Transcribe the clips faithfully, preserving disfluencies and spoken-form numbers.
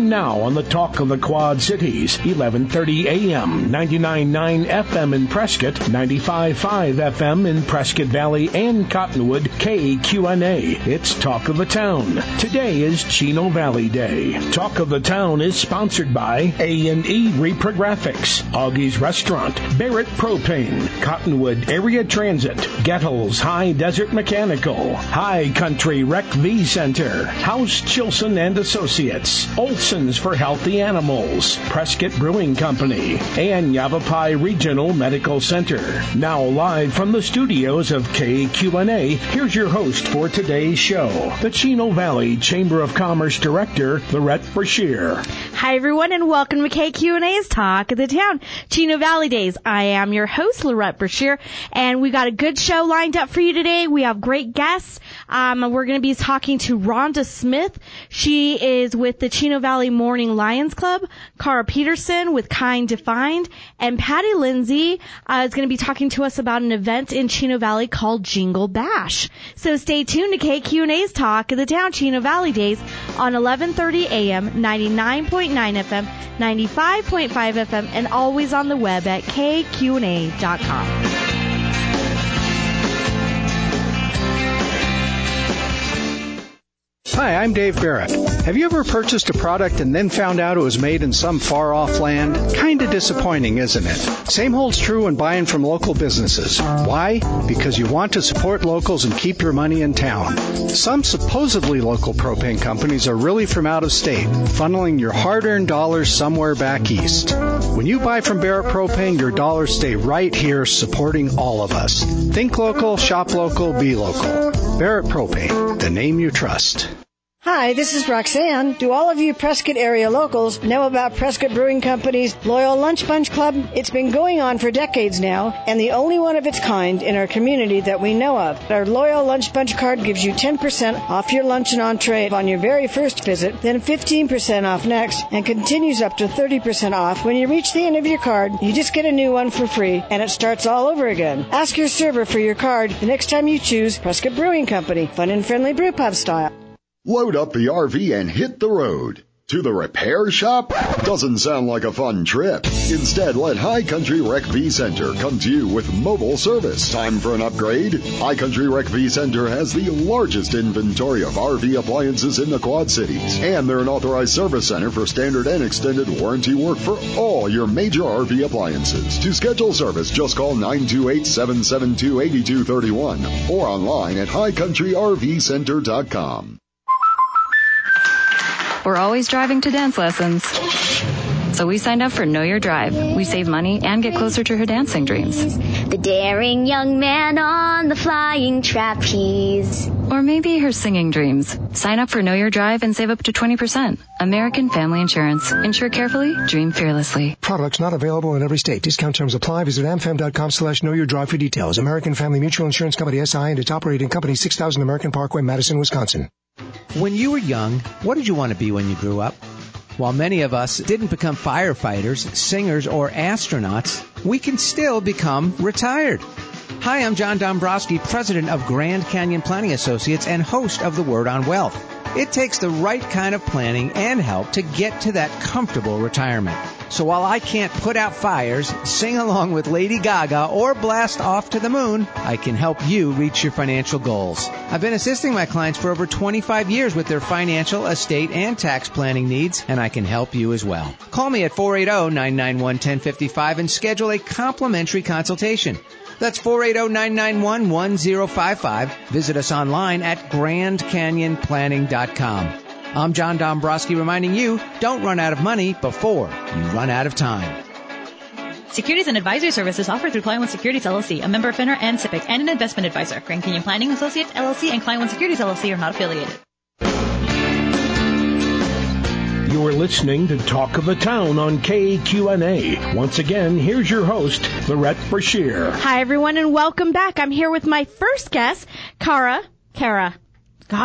And now on the Talk of the Quad Cities, eleven thirty A M, ninety-nine point nine F M in Prescott, ninety-five point five F M in Prescott Valley and Cottonwood, K Q N A. It's Talk of the Town. Today is Chino Valley Day. Talk of the Town is sponsored by A and E Reprographics, Augie's Restaurant, Barrett Propane, Cottonwood Area Transit, Gettles High Desert Mechanical, High Country Rec V Center, House Chilson and Associates, Olson's for Healthy Animals, Prescott Brewing Company, and Yavapai Regional Medical Center. Now live from the studios of K Q N A, here's your host for today's show, the Chino Valley Chamber of Commerce Director, Lorette Brashear. Hi everyone and welcome to K Q N A's Talk of the Town, Chino Valley Days. I am your host, Lorette Brashear, and we got a good show lined up for you today. We have great guests. Um, we're going to be talking to Rhonda Smith. She is with the Chino Valley Morning Lions Club, Cara Peterson with Kind Defined, and Patty Lindsay uh, is going to be talking to us about an event in Chino Valley called Jingle Bash. So stay tuned to K Q N A's Talk of the Town, Chino Valley Days on eleven thirty A M, ninety-nine point nine F M, ninety-five point five F M, and always on the web at K Q N A dot com. Hi, I'm Dave Barrett. Have you ever purchased a product and then found out it was made in some far-off land? Kinda disappointing, isn't it? Same holds true when buying from local businesses. Why? Because you want to support locals and keep your money in town. Some supposedly local propane companies are really from out of state, funneling your hard-earned dollars somewhere back east. When you buy from Barrett Propane, your dollars stay right here supporting all of us. Think local, shop local, be local. Barrett Propane, the name you trust. Hi, this is Roxanne. Do all of you Prescott area locals know about Prescott Brewing Company's Loyal Lunch Bunch Club? It's been going on for decades now, and the only one of its kind in our community that we know of. Our Loyal Lunch Bunch card gives you ten percent off your lunch and entree on your very first visit, then fifteen percent off next, and continues up to thirty percent off. When you reach the end of your card, you just get a new one for free, and it starts all over again. Ask your server for your card the next time you choose Prescott Brewing Company, fun and friendly brew pub style. Load up the R V and hit the road. To the repair shop? Doesn't sound like a fun trip. Instead, let High Country Rec V Center come to you with mobile service. Time for an upgrade? High Country Rec V Center has the largest inventory of R V appliances in the Quad Cities. And they're an authorized service center for standard and extended warranty work for all your major R V appliances. To schedule service, just call nine two eight, seven seven two, eight two three one or online at high country r v center dot com. We're always driving to dance lessons. So we signed up for Know Your Drive. We save money and get closer to her dancing dreams. The daring young man on the flying trapeze. Or maybe her singing dreams. Sign up for Know Your Drive and save up to twenty percent. American Family Insurance. Insure carefully, dream fearlessly. Products not available in every state. Discount terms apply. Visit amfam.com slash know your drive for details. American Family Mutual Insurance Company, S I, and its operating company, six thousand American Parkway, Madison, Wisconsin. When you were young, what did you want to be when you grew up? While many of us didn't become firefighters, singers, or astronauts, we can still become retired. Hi, I'm John Dombrowski, president of Grand Canyon Planning Associates and host of The Word on Wealth. It takes the right kind of planning and help to get to that comfortable retirement. So while I can't put out fires, sing along with Lady Gaga, or blast off to the moon, I can help you reach your financial goals. I've been assisting my clients for over twenty-five years with their financial, estate, and tax planning needs, and I can help you as well. Call me at four eight zero, nine nine one, one zero five five and schedule a complimentary consultation. That's four eight zero, nine nine one, one zero five five. Visit us online at grand canyon planning dot com. I'm John Dombrowski reminding you, don't run out of money before you run out of time. Securities and advisory services offered through Client One Securities, L L C, a member of FINRA and SIPC, and an investment advisor. Grand Canyon Planning Associates, L L C, and Client One Securities, L L C are not affiliated. You're listening to Talk of the Town on K Q N A. Once again, here's your host, Lorette Brashear. Hi, everyone, and welcome back. I'm here with my first guest, Cara. Cara. Gosh,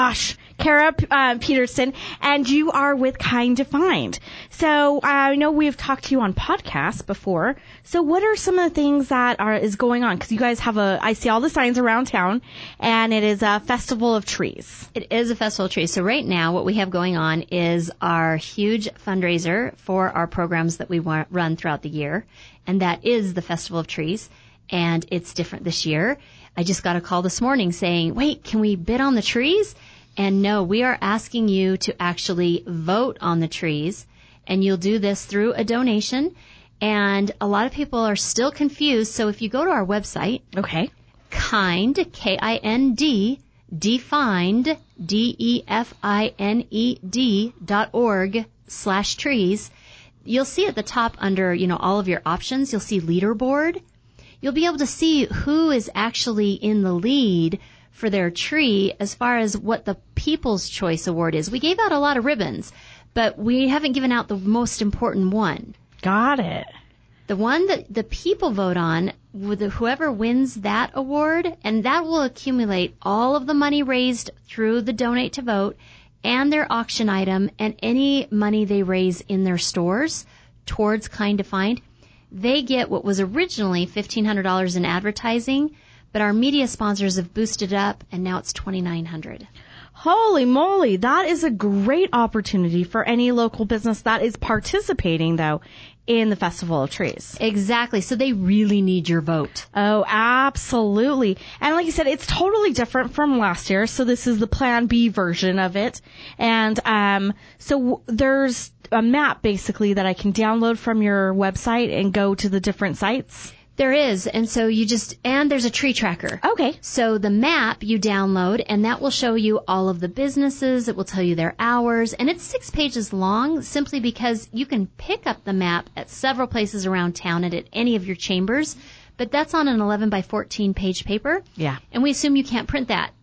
Kara uh, Peterson, and you are with Kind to Find. So uh, I know we've talked to you on podcasts before. So what are some of the things that are is going on? Because you guys have a, I see all the signs around town, and it is a festival of trees. It is a festival of trees. So right now, what we have going on is our huge fundraiser for our programs that we want, run throughout the year, and that is the Festival of Trees, and it's different this year. I just got a call this morning saying, wait, can we bid on the trees? And no, we are asking you to actually vote on the trees, and you'll do this through a donation. And a lot of people are still confused. So if you go to our website, okay, Kind, K I N D, defined, D E F I N E D dot org slash trees, you'll see at the top under, you know, all of your options, you'll see leaderboard. You'll be able to see who is actually in the lead for their tree as far as what the People's Choice Award is. We gave out a lot of ribbons, but we haven't given out the most important one. Got it. The one that the people vote on, with whoever wins that award, and that will accumulate all of the money raised through the Donate to Vote and their auction item and any money they raise in their stores towards Kind to Find. They get what was originally fifteen hundred dollars in advertising, but our media sponsors have boosted it up, and now it's twenty-nine hundred dollars. Holy moly, that is a great opportunity for any local business that is participating, though, in the Festival of Trees. Exactly. So they really need your vote. Oh, absolutely. And like you said, it's totally different from last year. So this is the Plan B version of it. And um, so w- there's a map, basically, that I can download from your website and go to the different sites. There is, and so you just, and there's a tree tracker. Okay. So the map you download, and that will show you all of the businesses, it will tell you their hours, and it's six pages long, simply because you can pick up the map at several places around town and at any of your chambers, but that's on an eleven by fourteen page paper. Yeah. And we assume you can't print that.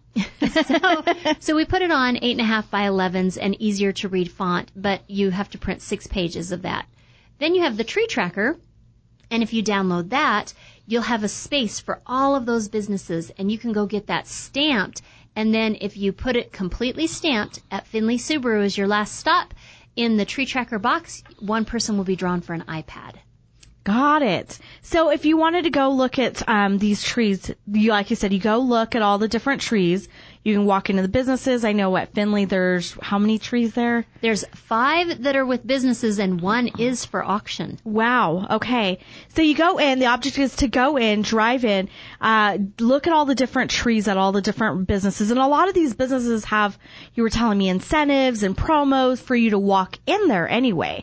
so, so we put it on eight and a half by elevens and easier to read font, but you have to print six pages of that. Then you have the tree tracker. And if you download that, you'll have a space for all of those businesses, and you can go get that stamped. And then if you put it completely stamped at Finley Subaru as your last stop in the tree tracker box, one person will be drawn for an iPad. Got it. So if you wanted to go look at um, these trees, you, like you said, you go look at all the different trees. You can walk into the businesses. I know at Finley there's how many trees there? There's five that are with businesses and one is for auction. Wow. Okay. So you go in. The object is to go in, drive in, uh, look at all the different trees at all the different businesses. And a lot of these businesses have, you were telling me, incentives and promos for you to walk in there anyway.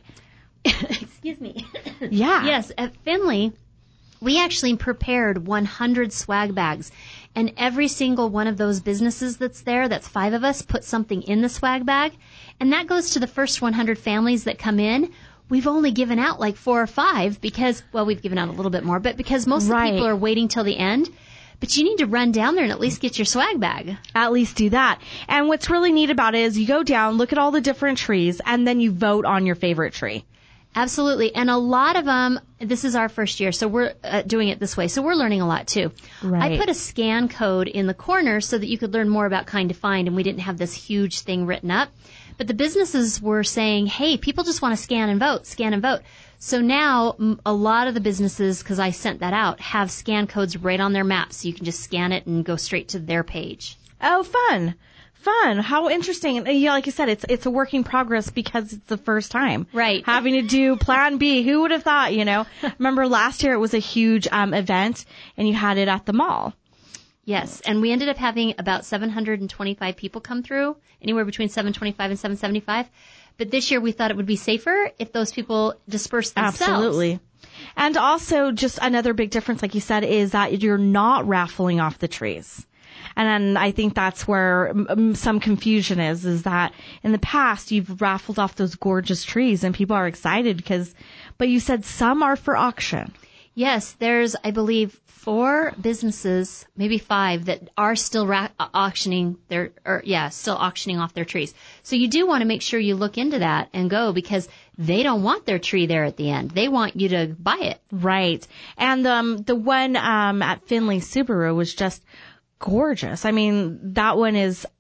Excuse me. Yeah. Yes, at Finley, we actually prepared one hundred swag bags. And every single one of those businesses that's there, that's five of us, put something in the swag bag. And that goes to the first one hundred families that come in. We've only given out like four or five because, well, we've given out a little bit more, but because most right. of the people are waiting till the end. But you need to run down there and at least get your swag bag. At least do that. And what's really neat about it is you go down, look at all the different trees, and then you vote on your favorite tree. Absolutely. And a lot of them, this is our first year, so we're uh, doing it this way. So we're learning a lot, too. Right. I put a scan code in the corner so that you could learn more about Kind to Find, and we didn't have this huge thing written up. But the businesses were saying, hey, people just want to scan and vote, scan and vote. So now a lot of the businesses, because I sent that out, have scan codes right on their maps. So you can just scan it and go straight to their page. Oh, fun. Fun. How interesting. And yeah, like you said, it's it's a work in progress because it's the first time. Right. Having to do Plan B. Who would have thought, you know? Remember last year it was a huge um, event and you had it at the mall. Yes. And we ended up having about seven hundred twenty-five people come through, anywhere between seven twenty-five and seven seventy-five. But this year we thought it would be safer if those people dispersed themselves. Absolutely. And also just another big difference, like you said, is that you're not raffling off the trees. And I think that's where um, some confusion is, is that in the past you've raffled off those gorgeous trees and people are excited because, but you said some are for auction. Yes, there's, I believe, four businesses, maybe five, that are still ra- auctioning their, or yeah, still auctioning off their trees. So you do want to make sure you look into that and go because they don't want their tree there at the end. They want you to buy it. Right. And um, the one um, at Finley Subaru was just gorgeous. I mean, that one is,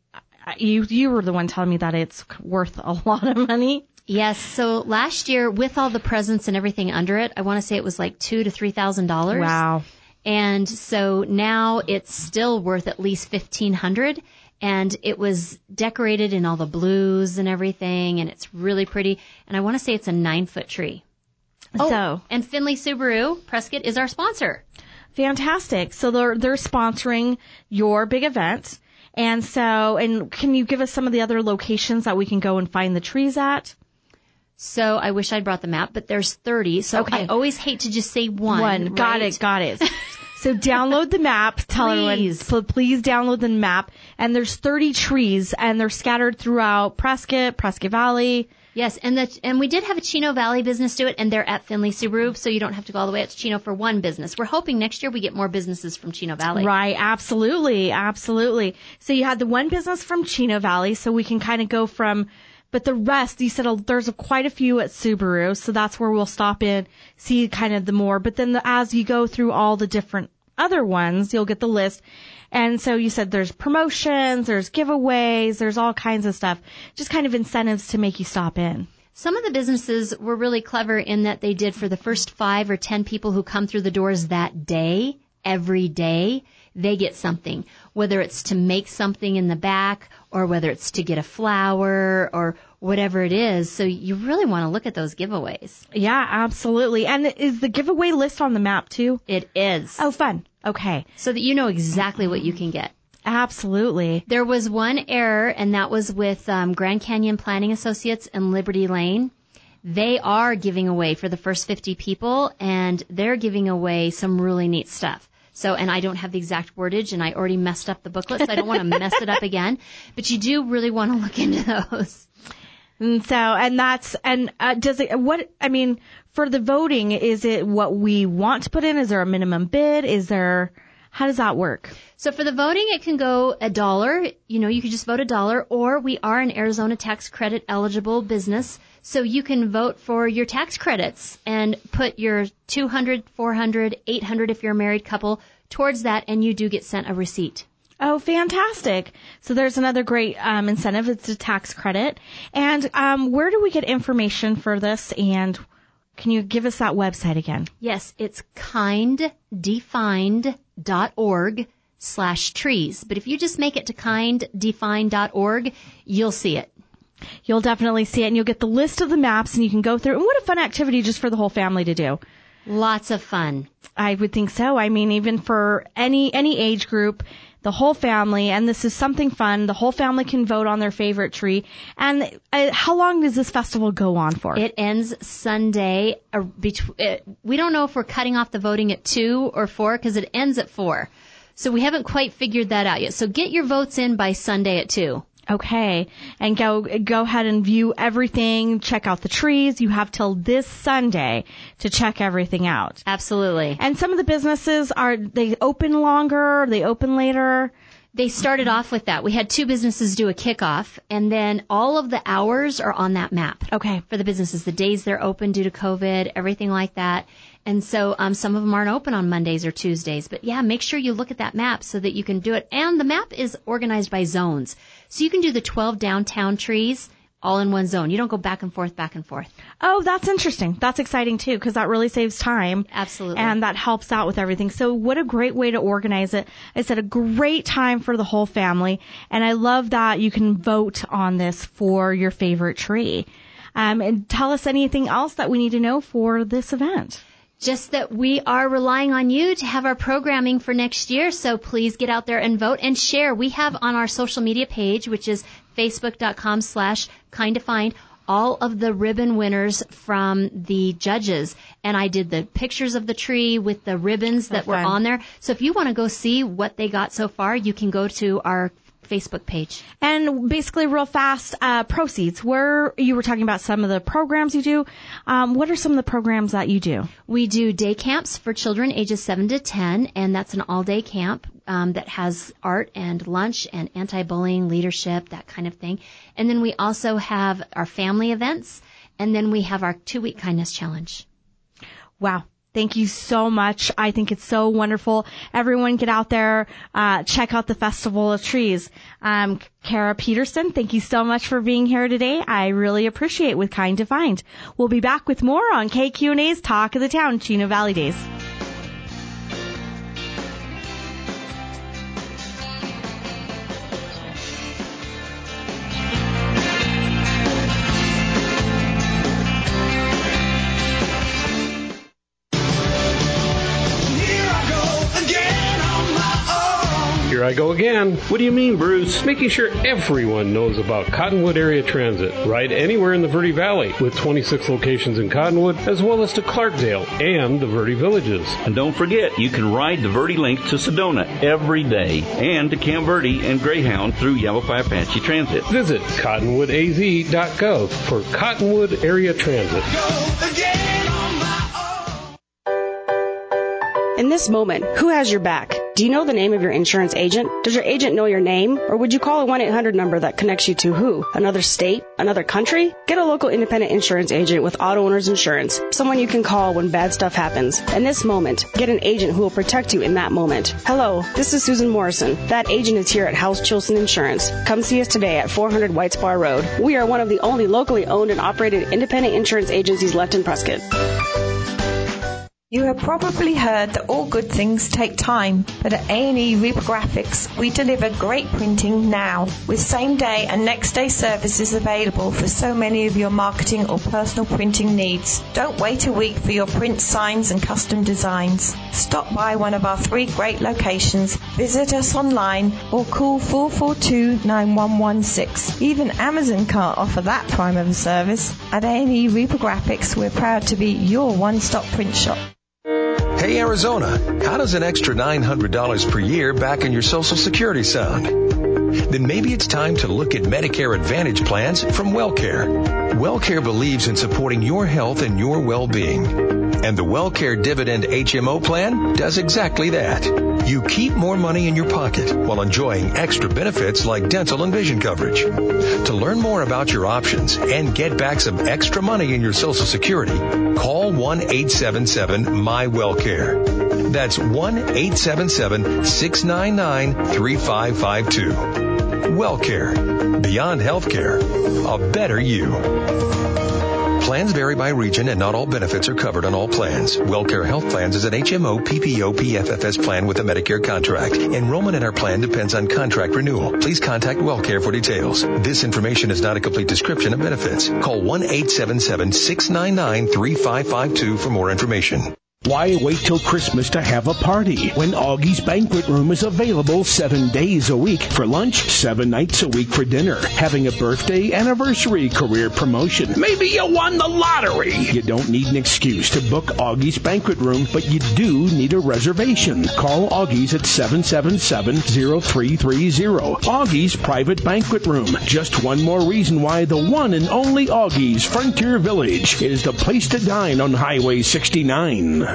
you you were the one telling me that it's worth a lot of money. Yes. So last year, with all the presents and everything under it, I want to say it was like two to three thousand dollars. Wow. And so now it's still worth at least fifteen hundred. And it was decorated in all the blues and everything, and it's really pretty. And I want to say it's a nine foot tree. Oh, so, and Finley Subaru Prescott is our sponsor. Fantastic. So they're they're sponsoring your big event. And so, and can you give us some of the other locations that we can go and find the trees at? So I wish I'd brought the map, but there's thirty. So okay. I always hate to just say one. One. Right? Got it. Got it. So download the map. Tell please. everyone, please download the map. And there's thirty trees, and they're scattered throughout Prescott, Prescott Valley. Yes, and the, and we did have a Chino Valley business do it, and they're at Finley Subaru, so you don't have to go all the way out to Chino for one business. We're hoping next year we get more businesses from Chino Valley. Right, absolutely, absolutely. So you had the one business from Chino Valley, so we can kind of go from, but the rest, you said there's a, quite a few at Subaru, so that's where we'll stop in, see kind of the more. But then the, as you go through all the different other ones, you'll get the list. And so you said there's promotions, there's giveaways, there's all kinds of stuff, just kind of incentives to make you stop in. Some of the businesses were really clever in that they did for the first five or ten people who come through the doors that day, every day, they get something, whether it's to make something in the back or whether it's to get a flower or whatever it is. So you really want to look at those giveaways. Yeah, absolutely. And is the giveaway list on the map too? It is. Oh, fun. Okay. So that you know exactly what you can get. Absolutely. There was one error, and that was with um, Grand Canyon Planning Associates and Liberty Lane. They are giving away for the first fifty people, and they're giving away some really neat stuff. So, and I don't have the exact wordage, and I already messed up the booklet, so I don't want to mess it up again. But you do really want to look into those. And so, and that's, and uh, does it, what, I mean, for the voting, is it what we want to put in? Is there a minimum bid? Is there, how does that work? So for the voting, it can go a dollar. You know, you could just vote a dollar, or we are an Arizona tax credit eligible business. So you can vote for your tax credits and put your two hundred, four hundred, eight hundred if you're a married couple towards that, and you do get sent a receipt. Oh, fantastic. So there's another great um, incentive. It's a tax credit. And um, where do we get information for this? And can you give us that website again? Yes, it's kinddefined.org slash trees. But if you just make it to kinddefined dot org, you'll see it. You'll definitely see it, and you'll get the list of the maps, and you can go through. And what a fun activity just for the whole family to do. Lots of fun. I would think so. I mean, even for any any age group, the whole family, and this is something fun. The whole family can vote on their favorite tree. And uh, how long does this festival go on for? It ends Sunday. Uh, betw- uh, we don't know if we're cutting off the voting at two or four because it ends at four. So we haven't quite figured that out yet. So get your votes in by Sunday at two. Okay. And go go ahead and view everything. Check out the trees. You have till this Sunday to check everything out. Absolutely. And some of the businesses, are they open longer? Are they open later? They started off with that. We had two businesses do a kickoff, and then all of the hours are on that map. Okay. For the businesses, the days they're open due to COVID, everything like that. And so um, some of them aren't open on Mondays or Tuesdays. But, yeah, make sure you look at that map so that you can do it. And the map is organized by zones. So you can do the twelve downtown trees all in one zone. You don't go back and forth, back and forth. Oh, that's interesting. That's exciting, too, because that really saves time. Absolutely. And that helps out with everything. So what a great way to organize it. It's at a great time for the whole family. And I love that you can vote on this for your favorite tree. Um, and tell us anything else that we need to know for this event. Just that we are relying on you to have our programming for next year, so please get out there and vote and share. We have on our social media page, which is facebook.com slash kinddefined, all of the ribbon winners from the judges. And I did the pictures of the tree with the ribbons that were on there. So if you want to go see what they got so far, you can go to our Facebook page. And basically, real fast, uh, proceeds. Where you were talking about some of the programs you do. Um, what are some of the programs that you do? We do day camps for children ages seven to ten, and that's an all-day camp um, that has art and lunch and anti-bullying, leadership, that kind of thing. And then we also have our family events, and then we have our two-week kindness challenge. Wow. Thank you so much. I think it's so wonderful. Everyone get out there, uh, check out the Festival of Trees. Um, Kara Peterson, thank you so much for being here today. I really appreciate it with Kind to Find. We'll be back with more on K Q and A's Talk of the Town, Chino Valley Days. Here I go again. What do you mean, Bruce? Making sure everyone knows about Cottonwood Area Transit. Ride anywhere in the Verde Valley with twenty-six locations in Cottonwood, as well as to Clarkdale and the Verde Villages. And don't forget, you can ride the Verde Link to Sedona every day and to Camp Verde and Greyhound through Yavapai Apache Transit. Visit cottonwood a z dot gov for Cottonwood Area Transit. In this moment, who has your back? Do you know the name of your insurance agent? Does your agent know your name? Or would you call a one eight hundred number that connects you to who? Another state? Another country? Get a local independent insurance agent with Auto Owners Insurance. Someone you can call when bad stuff happens. In this moment, get an agent who will protect you in that moment. Hello, this is Susan Morrison. That agent is here at House Chilson Insurance. Come see us today at four hundred White Spar Road. We are one of the only locally owned and operated independent insurance agencies left in Prescott. You have probably heard that all good things take time, but at A and E Reprographics, we deliver great printing now, with same-day and next-day services available for so many of your marketing or personal printing needs. Don't wait a week for your print signs and custom designs. Stop by one of our three great locations, visit us online, or call four four two, nine one one six. Even Amazon can't offer that prime of a service. At A and E Reprographics, we're proud to be your one-stop print shop. Hey Arizona, how does an extra nine hundred dollars per year back in your Social Security sound? Then maybe it's time to look at Medicare Advantage plans from WellCare. WellCare believes in supporting your health and your well-being. And the WellCare Dividend H M O plan does exactly that. You keep more money in your pocket while enjoying extra benefits like dental and vision coverage. To learn more about your options and get back some extra money in your Social Security, call one eight seven seven M Y WellCare. That's one eight seven seven, six nine nine, three five five two. WellCare. Beyond healthcare. A better you. Plans vary by region and not all benefits are covered on all plans. WellCare Health Plans is an H M O P P O P F F S plan with a Medicare contract. Enrollment in our plan depends on contract renewal. Please contact WellCare for details. This information is not a complete description of benefits. Call one eight seven seven, six nine nine, three five five two for more information. Why wait till Christmas to have a party when Augie's Banquet Room is available seven days a week for lunch, seven nights a week for dinner, having a birthday, anniversary, career promotion. Maybe you won the lottery. You don't need an excuse to book Augie's Banquet Room, but you do need a reservation. Call Augie's at seven seven seven, zero three three zero. Augie's Private Banquet Room. Just one more reason why the one and only Augie's Frontier Village is the place to dine on Highway sixty-nine.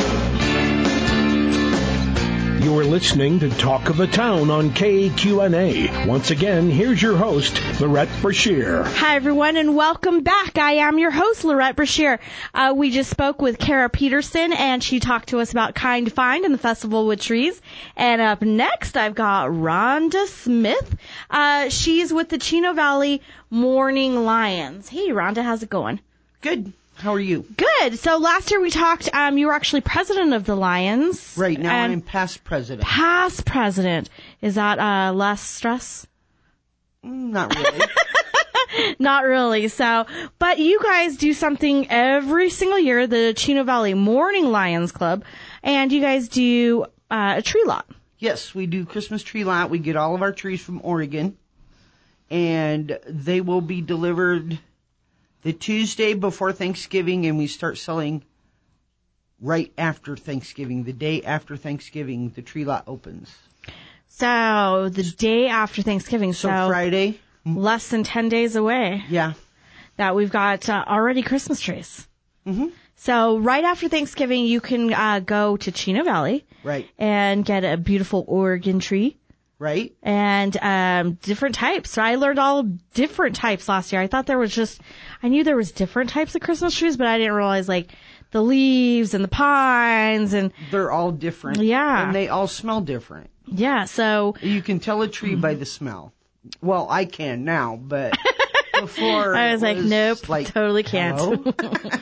You're listening to Talk of the Town on K Q N A. Once again, here's your host, Lorette Brashear. Hi, everyone, and welcome back. I am your host, Lorette Brashear. Uh, we just spoke with Kara Peterson, and she talked to us about Kind to Find and the Festival with Trees. And up next, I've got Rhonda Smith. Uh, she's with the Chino Valley Morning Lions. Hey, Rhonda, how's it going? Good. How are you? Good. So last year we talked, um, you were actually president of the Lions. Right, now I'm past president. Past president. Is that uh, less stress? Not really. Not really. So, but you guys do something every single year, the Chino Valley Morning Lions Club, and you guys do uh, a tree lot. Yes, we do Christmas tree lot. We get all of our trees from Oregon, and they will be delivered the Tuesday before Thanksgiving, and we start selling right after Thanksgiving. The day after Thanksgiving, the tree lot opens. So, the day after Thanksgiving. So, so Friday. Less than ten days away. Yeah. That we've got uh, already Christmas trees. Mm-hmm. So, right after Thanksgiving, you can uh, go to Chino Valley. Right. And get a beautiful Oregon tree. Right. And um, different types. So I learned all different types last year. I thought there was just, I knew there was different types of Christmas trees, but I didn't realize like the leaves and the pines and they're all different. Yeah. And they all smell different. Yeah, so you can tell a tree by the smell. Well, I can now, but before I was, it like, was nope, like, totally can't. hello?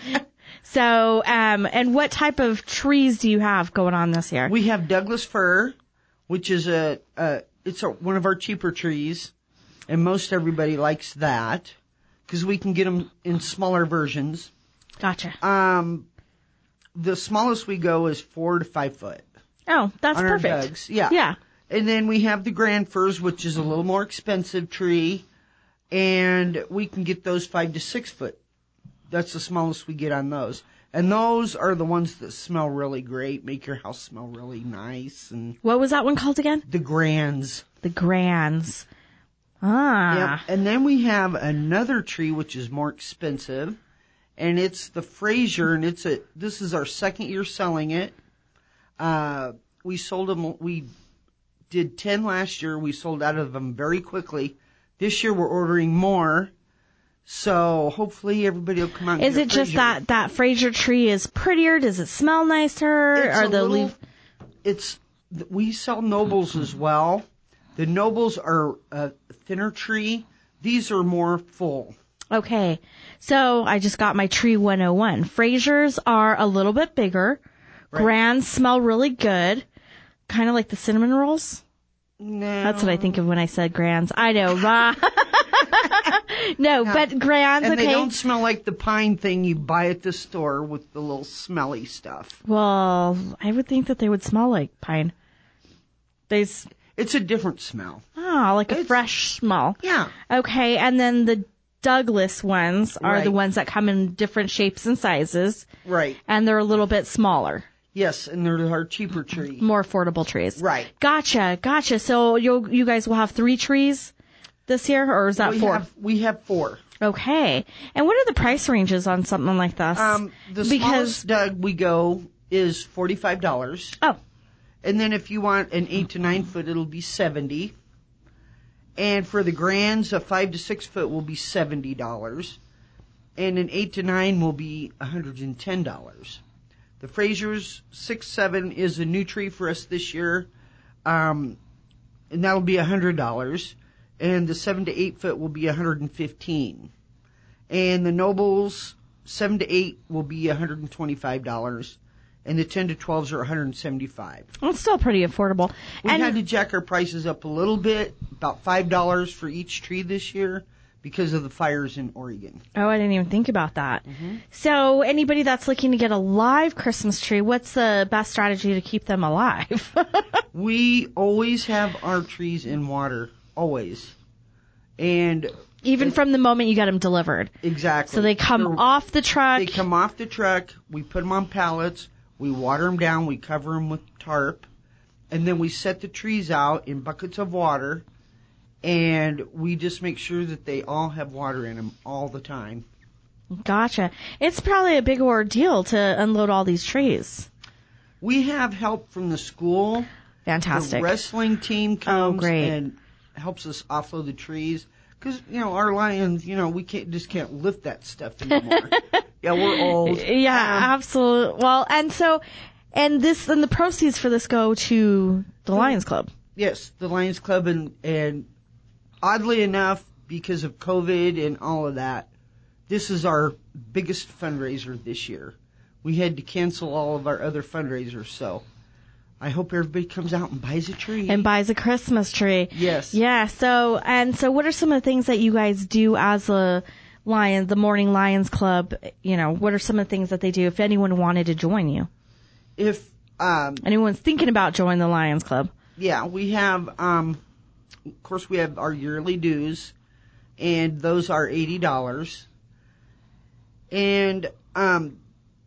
So, um, and what type of trees do you have going on this year? We have Douglas fir, which is a, a it's a, one of our cheaper trees, and most everybody likes that because we can get them in smaller versions. Gotcha. Um, the smallest we go is four to five foot. Oh, that's on our perfect. Dougs. Yeah. Yeah. And then we have the grand firs, which is a little more expensive tree, and we can get those five to six foot. That's the smallest we get on those. And those are the ones that smell really great, make your house smell really nice. And what was that one called again? The grands. The grands. Ah. Yep. And then we have another tree which is more expensive, and it's the Fraser, and it's a. This is our second year selling it. Uh, we sold them. We did ten last year. We sold out of them very quickly. This year we're ordering more. So hopefully everybody will come out and Is get it a just Fraser. that that Fraser tree is prettier? Does it smell nicer? It's or a the little- leaf? It's we sell nobles as well. The nobles are a thinner tree. These are more full. Okay. So I just got my tree one oh one. Frasers are a little bit bigger. Right. Grands smell really good. Kind of like the cinnamon rolls. No. That's what I think of when I said grands. I know. Rah. no, but grands, And okay. they don't smell like the pine thing you buy at the store with the little smelly stuff. Well, I would think that they would smell like pine. They s- It's a different smell. Oh, like a fresh smell. Yeah. Okay, and then the Douglas ones are the Right. ones that come in different shapes and sizes. Right. And they're a little bit smaller. Yes, and they're our cheaper tree. More affordable trees. Right. Gotcha, gotcha. So you you guys will have three trees this year, or is that we four? Have, we have four. Okay. And what are the price ranges on something like this? Um, the because smallest Doug we go is forty-five dollars. Oh. And then if you want an eight to nine foot, it'll be seventy. And for the grands, a five to six foot will be seventy dollars. And an eight to nine will be one hundred and ten dollars. The Fraser's six seven is a new tree for us this year, um, and that'll be one hundred dollars. And the seven to eight foot will be one hundred and fifteen. And the Nobles seven to eight will be one hundred and twenty-five dollars, and the ten to twelves are one hundred and seventy-five. Well, it's still pretty affordable. We And had to jack our prices up a little bit, about five dollars for each tree this year, because of the fires in Oregon. oh, I didn't even think about that. Mm-hmm. So anybody that's looking to get a live Christmas tree, what's the best strategy to keep them alive? We always have our trees in water, always. And Even from the moment you get them delivered. exactly. So they come They're- off the truck. They come off the truck. We put them on pallets. We water them down. We cover them with tarp. And then we set the trees out in buckets of water. And we just make sure that they all have water in them all the time. Gotcha. It's probably a big ordeal to unload all these trees. We have help from the school. Fantastic. The wrestling team comes great. and helps us offload the trees. Because, you know, our lions, you know, we can't just can't lift that stuff anymore. Yeah, we're old. Yeah, absolutely. Well, and so, and this, and the proceeds for this go to the Lions Club. Yes, the Lions Club, and, and oddly enough, because of COVID and all of that, this is our biggest fundraiser this year. We had to cancel all of our other fundraisers, so I hope everybody comes out and buys a tree. And buys a Christmas tree. Yes. Yeah, so, and so what are some of the things that you guys do as a Lion, the Morning Lions Club? You know, what are some of the things that they do if anyone wanted to join you? If, um, Anyone's thinking about joining the Lions Club? yeah, we have, um, of course, we have our yearly dues, and those are eighty dollars. And, um,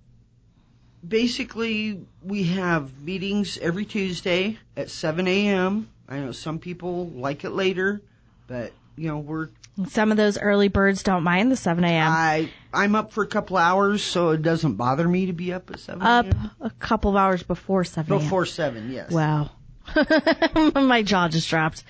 basically, we have meetings every Tuesday at seven a.m. I know some people like it later, but, you know, we're... Some of those early birds don't mind the seven a.m. I, I'm up for a couple hours, so it doesn't bother me to be up at seven Up a.m. a couple of hours before seven a.m. Before seven, yes. Wow. My jaw just dropped.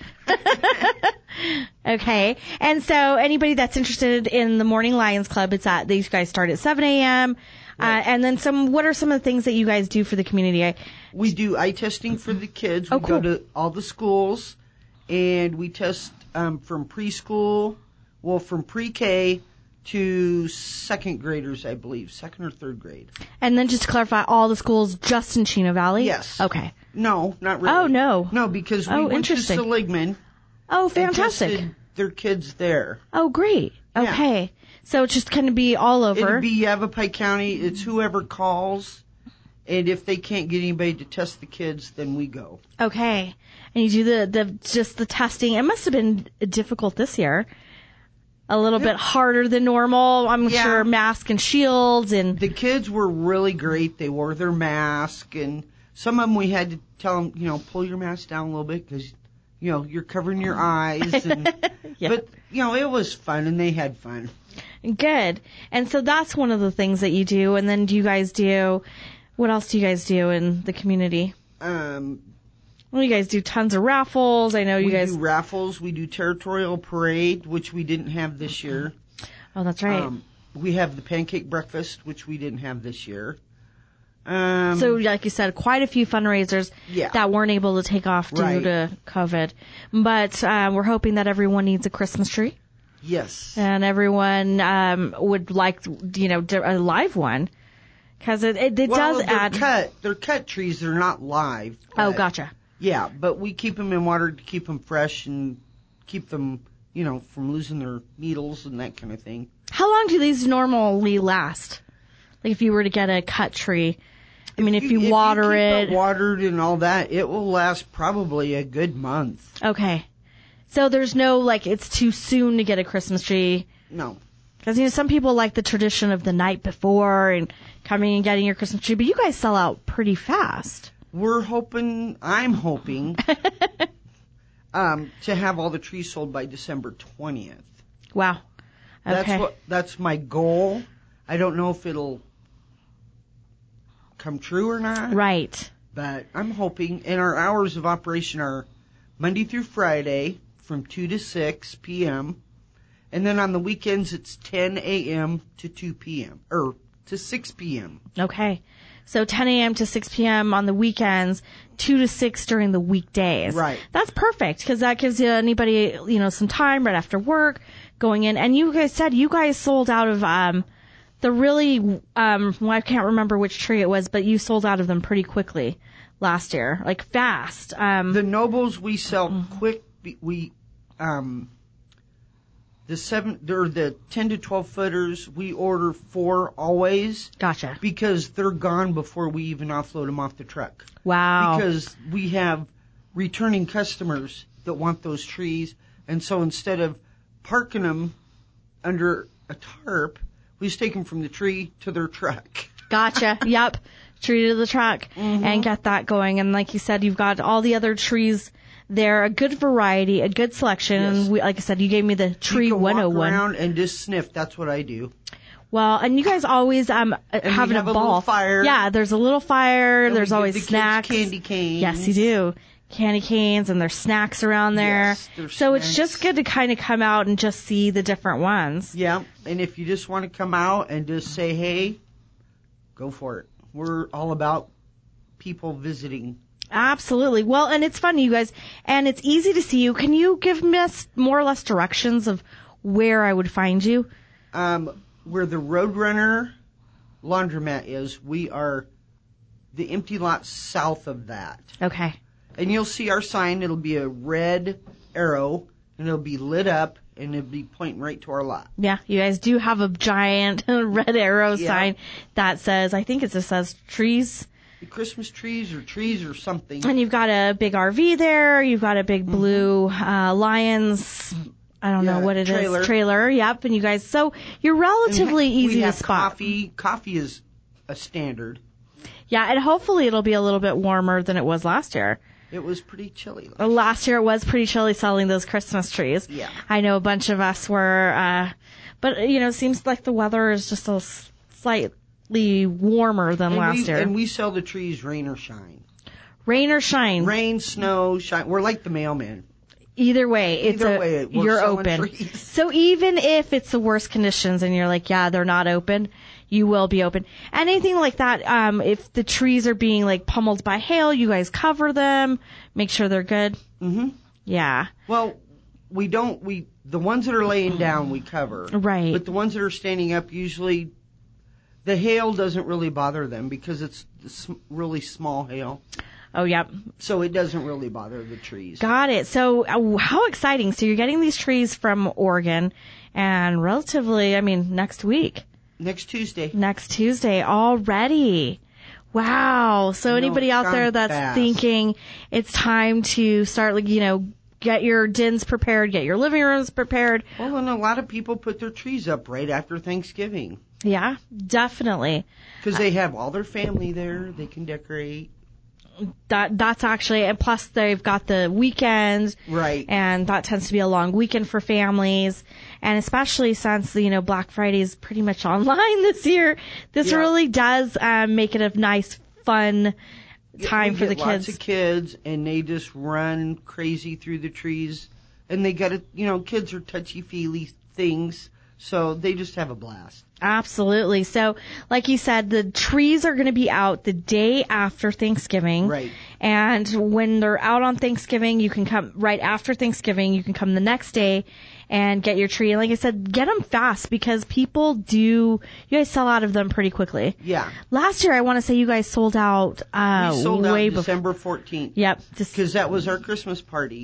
Okay. And so anybody that's interested in the Morning Lions Club, it's at, these guys start at seven a.m. Right. Uh, and then some, what are some of the things that you guys do for the community? I, we do eye testing for the kids. We oh, cool. go to all the schools, and we test um, from preschool, well, from pre-K to second graders, I believe, second or third grade. And then just to clarify, all the schools just in Chino Valley? Yes. Okay. No, not really. Oh, no. No, because we oh, went to Seligman. Oh, fantastic. And tested their kids there. Oh, great. Okay. Yeah. So it's just going to be all over. It'll be Yavapai County. It's whoever calls. And if they can't get anybody to test the kids, then we go. Okay. And you do the, the just the testing. It must have been difficult this year. A little yeah. bit harder than normal. I'm yeah. sure mask and shields and. The kids were really great. They wore their mask, and some of them we had to tell them, you know, pull your mask down a little bit because, you know, you're covering your eyes. And, yeah. But, you know, it was fun, and they had fun. Good. And so that's one of the things that you do. And then do you guys do, what else do you guys do in the community? Um. Well, you guys do tons of raffles. I know you we guys. We do raffles. We do territorial parade, which we didn't have this year. Oh, that's right. Um, we have the pancake breakfast, which we didn't have this year. Um, so, like you said, quite a few fundraisers yeah. that weren't able to take off due right. to COVID. But uh, we're hoping that everyone needs a Christmas tree. Yes. And everyone um, would like, you know, a live one. Because it, it, it well, does they're add. Cut. They're cut trees. They're not live. Oh, gotcha. Yeah, but we keep them in water to keep them fresh and keep them, you know, from losing their needles and that kind of thing. How long do these normally last? Like if you were to get a cut tree, I mean, if, if you, you water if you keep it, it watered and all that, it will last probably a good month. Okay, so there's no like it's too soon to get a Christmas tree. No, because you know some people like the tradition of the night before and coming and getting your Christmas tree, but you guys sell out pretty fast. We're hoping, I'm hoping, um, to have all the trees sold by December twentieth. Wow. Okay. That's what, that's my goal. I don't know if it'll come true or not. Right. But I'm hoping, and our hours of operation are Monday through Friday from two to six p.m. And then on the weekends it's ten a.m. to two p.m. or to six p.m. Okay. So ten a.m. to six p.m. on the weekends, two to six during the weekdays. Right. That's perfect because that gives you anybody, you know, some time right after work going in. And you guys said you guys sold out of um the really, um well, I can't remember which tree it was, but you sold out of them pretty quickly last year, like fast. Um The nobles we sell quick. We um the seven or the ten to twelve footers we order four always. Gotcha. Because they're gone before we even offload them off the truck. Wow. Because we have returning customers that want those trees, and so instead of parking them under a tarp, we just take them from the tree to their truck. Gotcha. Yep. Tree to the truck mm-hmm. and get that going. And like you said, you've got all the other trees. They're a good variety, a good selection. Yes. And we, like I said, you gave me the tree you can one oh one. Walk around and just sniff. That's what I do. Well, and you guys always um and having have a a ball. Little fire. Yeah, there's a little fire. And there's we always give the snacks. Kids candy canes. Yes, you do. Candy canes, and there's snacks around there. Yes, there's so snacks. It's just good to kind of come out and just see the different ones. Yeah, and if you just want to come out and just say hey, go for it. We're all about people visiting. Absolutely. Well, and it's funny, you guys, and it's easy to see you. Can you give me more or less directions of where I would find you? Um, where the Roadrunner laundromat is, we are the empty lot south of that. Okay. And you'll see our sign. It'll be a red arrow, and it'll be lit up, and it'll be pointing right to our lot. Yeah, you guys do have a giant red arrow yeah. sign that says, I think it just says trees. Christmas trees or trees or something. And you've got a big R V there. You've got a big blue mm-hmm. uh, Lions. I don't yeah, know what it trailer. is. Trailer. Yep. And you guys, so you're relatively ha- easy we to have spot. Coffee. Coffee is a standard. Yeah, and hopefully it'll be a little bit warmer than it was last year. It was pretty chilly. Last, uh, last year it was pretty chilly selling those Christmas trees. Yeah. I know a bunch of us were, uh, but you know, it seems like the weather is just a slight. warmer than and last we, year. And we sell the trees rain or shine. Rain or shine. Rain, snow, shine. We're like the mailman. Either way, it's Either a, way, we're you're selling open. trees. So even if it's the worst conditions and you're like, yeah, they're not open, you will be open. Anything like that, um, if the trees are being like pummeled by hail, you guys cover them, make sure they're good. Mm-hmm. Yeah. Well, we don't, we, the ones that are laying down, we cover. Right. But the ones that are standing up, usually the hail doesn't really bother them because it's really small hail. Oh, yep. So it doesn't really bother the trees. Got it. So uh, how exciting. So you're getting these trees from Oregon and relatively, I mean, next week. Next Tuesday. Next Tuesday already. Wow. So I know, anybody out there that's fast. thinking it's time to start, like, you know, get your dens prepared, get your living rooms prepared. Well, and a lot of people put their trees up right after Thanksgiving. Yeah, definitely. Because they have all their family there. They can decorate. That that's actually, and plus they've got the weekend, right? And that tends to be a long weekend for families, and especially since you know Black Friday is pretty much online this year, this yeah. really does um, make it a nice, fun time we for the get kids. Lots of kids, and they just run crazy through the trees, and they got to, you know, kids are touchy feely things, so they just have a blast. Absolutely. So, like you said, the trees are going to be out the day after Thanksgiving. Right. And when they're out on Thanksgiving, you can come right after Thanksgiving. You can come the next day and get your tree. And like I said, get them fast because people do, you guys sell out of them pretty quickly. Yeah. Last year, I want to say you guys sold out, uh, we sold way out December fourteenth. Yep. Because that was our Christmas party.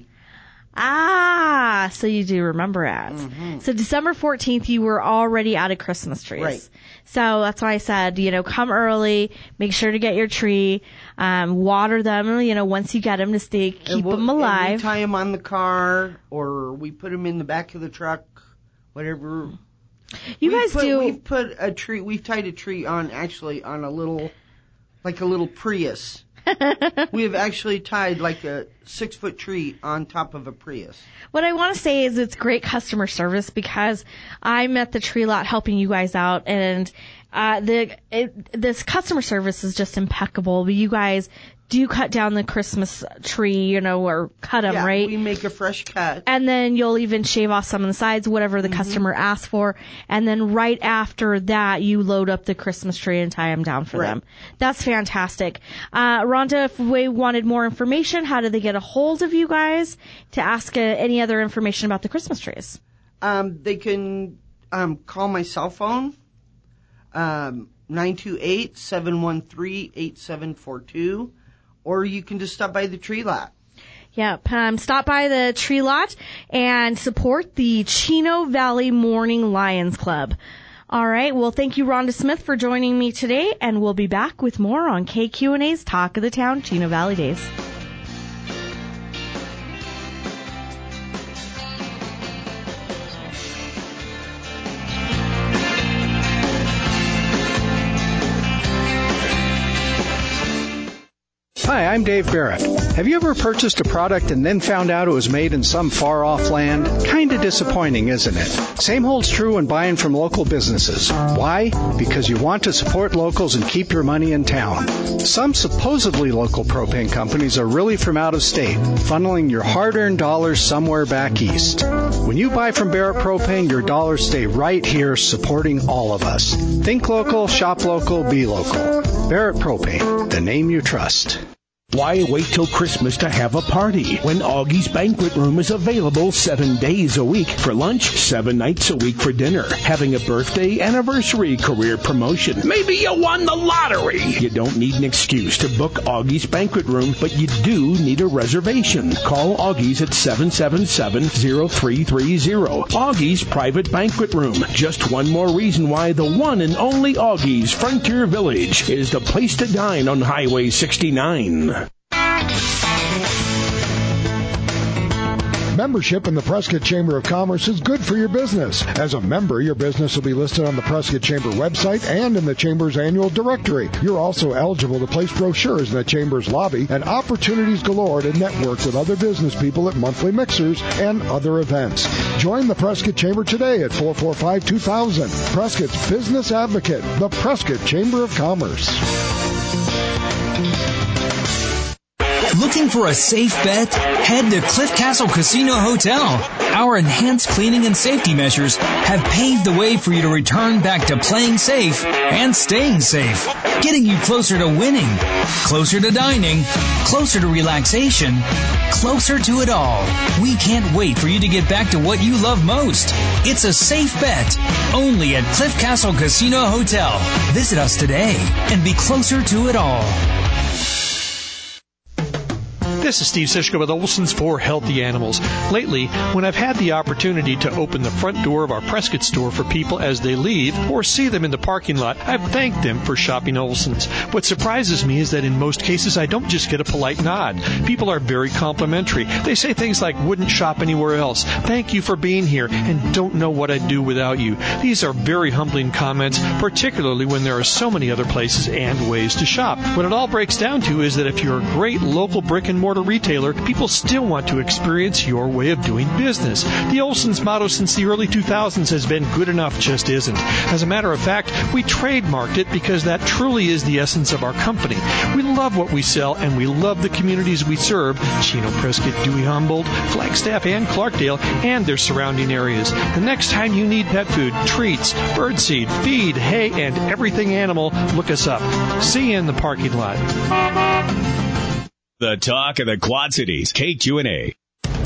Ah, so you do remember it. Mm-hmm. So December fourteenth, you were already out of Christmas trees. Right. So that's why I said, you know, come early, make sure to get your tree, um, water them, you know, once you get them to stay, keep we'll, them alive. And we tie them on the car, or we put them in the back of the truck, whatever. You we've guys put, do. We've put a tree, we've tied a tree on, actually, on a little, like a little Prius. We have actually tied like a six foot tree on top of a Prius. What I want to say is it's great customer service because I'm at the tree lot helping you guys out, and uh, the it, this customer service is just impeccable. You guys do cut down the Christmas tree, you know, or cut them, yeah, right? We make a fresh cut. And then you'll even shave off some of the sides, whatever the mm-hmm. customer asks for. And then right after that, you load up the Christmas tree and tie them down for right. them. That's fantastic. Uh, Rhonda, if we wanted more information, how do they get a hold of you guys to ask uh, any other information about the Christmas trees? Um, they can um, call my cell phone, um, nine two eight, seven one three, eight seven four two. Or you can just stop by the tree lot. Yep. Um, stop by the tree lot and support the Chino Valley Morning Lions Club. All right. Well, thank you, Rhonda Smith, for joining me today, and we'll be back with more on K Q and A's Talk of the Town Chino Valley Days. Hi, I'm Dave Barrett. Have you ever purchased a product and then found out it was made in some far-off land? Kinda disappointing, isn't it? Same holds true when buying from local businesses. Why? Because you want to support locals and keep your money in town. Some supposedly local propane companies are really from out of state, funneling your hard-earned dollars somewhere back east. When you buy from Barrett Propane, your dollars stay right here supporting all of us. Think local, shop local, be local. Barrett Propane, the name you trust. Why wait till Christmas to have a party when Augie's Banquet Room is available seven days a week for lunch, seven nights a week for dinner? Having a birthday, anniversary, career promotion. Maybe you won the lottery. You don't need an excuse to book Augie's Banquet Room, but you do need a reservation. Call Augie's at seven seven seven, zero three three zero. Augie's Private Banquet Room. Just one more reason why the one and only Augie's Frontier Village is the place to dine on Highway sixty-nine. Membership in the Prescott Chamber of Commerce is good for your business. As a member, your business will be listed on the Prescott Chamber website and in the Chamber's annual directory. You're also eligible to place brochures in the Chamber's lobby and opportunities galore to network with other business people at monthly mixers and other events. Join the Prescott Chamber today at four four five, two thousand. Prescott's Business Advocate, the Prescott Chamber of Commerce. Looking for a safe bet? Head to Cliff Castle Casino Hotel. Our enhanced cleaning and safety measures have paved the way for you to return back to playing safe and staying safe, getting you closer to winning, closer to dining, closer to relaxation, closer to it all. We can't wait for you to get back to what you love most. It's a safe bet, only at Cliff Castle Casino Hotel. Visit us today and be closer to it all. This is Steve Sischka with Olson's for Healthy Animals. Lately, when I've had the opportunity to open the front door of our Prescott store for people as they leave or see them in the parking lot, I've thanked them for shopping Olson's. What surprises me is that in most cases, I don't just get a polite nod. People are very complimentary. They say things like, wouldn't shop anywhere else, thank you for being here, and don't know what I'd do without you. These are very humbling comments, particularly when there are so many other places and ways to shop. What it all breaks down to is that if you're a great local brick and mortar retailer, people still want to experience your way of doing business. The Olson's motto since the early two thousands has been good enough just isn't. As a matter of fact, we trademarked it because that truly is the essence of our company. We love what we sell and we love the communities we serve, Chino, Prescott, Dewey, Humboldt, Flagstaff, and Clarkdale, and their surrounding areas. The next time you need pet food, treats, birdseed, feed, hay, and everything animal, look us up. See you in the parking lot. The talk of the Quad Cities, K Q N A.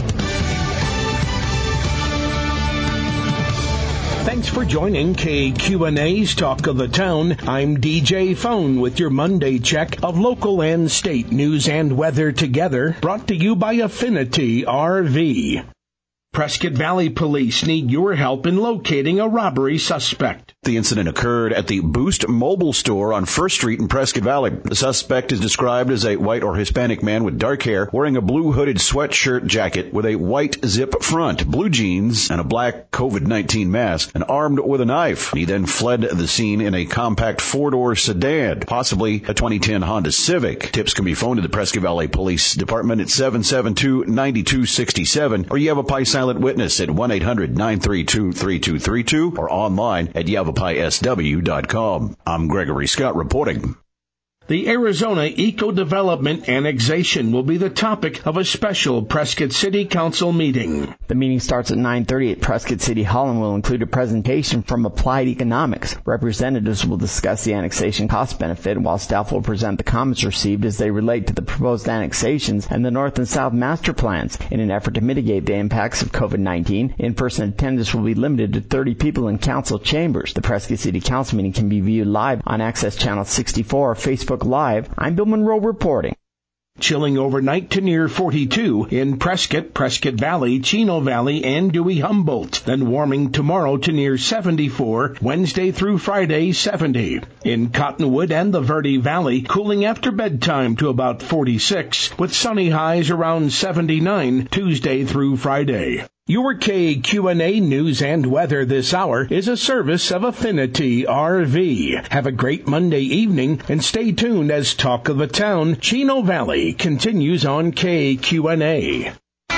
Thanks for joining K Q N A's Talk of the Town. I'm D J Phone with your Monday check of local and state news and weather together, brought to you by Affinity R V. Prescott Valley Police need your help in locating a robbery suspect. The incident occurred at the Boost Mobile Store on First Street in Prescott Valley. The suspect is described as a white or Hispanic man with dark hair, wearing a blue hooded sweatshirt jacket with a white zip front, blue jeans, and a black COVID nineteen mask, and armed with a knife. He then fled the scene in a compact four-door sedan, possibly a twenty ten Honda Civic. Tips can be phoned to the Prescott Valley Police Department at seven seven two, nine two six seven, or Yavapai Silent Witness at one eight hundred, nine three two, three two three two, or online at yavapai s w dot com. I'm Gregory Scott reporting. The Arizona Eco-Development Annexation will be the topic of a special Prescott City Council meeting. The meeting starts at nine thirty at Prescott City Hall and will include a presentation from Applied Economics. Representatives will discuss the annexation cost-benefit, while staff will present the comments received as they relate to the proposed annexations and the North and South master plans. In an effort to mitigate the impacts of COVID nineteen, in-person attendance will be limited to thirty people in council chambers. The Prescott City Council meeting can be viewed live on Access Channel sixty-four or Facebook Live. I'm Bill Monroe reporting. Chilling overnight to near forty-two in Prescott, Prescott Valley, Chino Valley, and Dewey Humboldt. Then warming tomorrow to near seventy-four, Wednesday through Friday, seventy. In Cottonwood and the Verde Valley, cooling after bedtime to about forty-six, with sunny highs around seventy-nine, Tuesday through Friday. Your K Q N A news and weather this hour is a service of Affinity R V. Have a great Monday evening and stay tuned as Talk of the Town, Chino Valley, continues on K Q N A.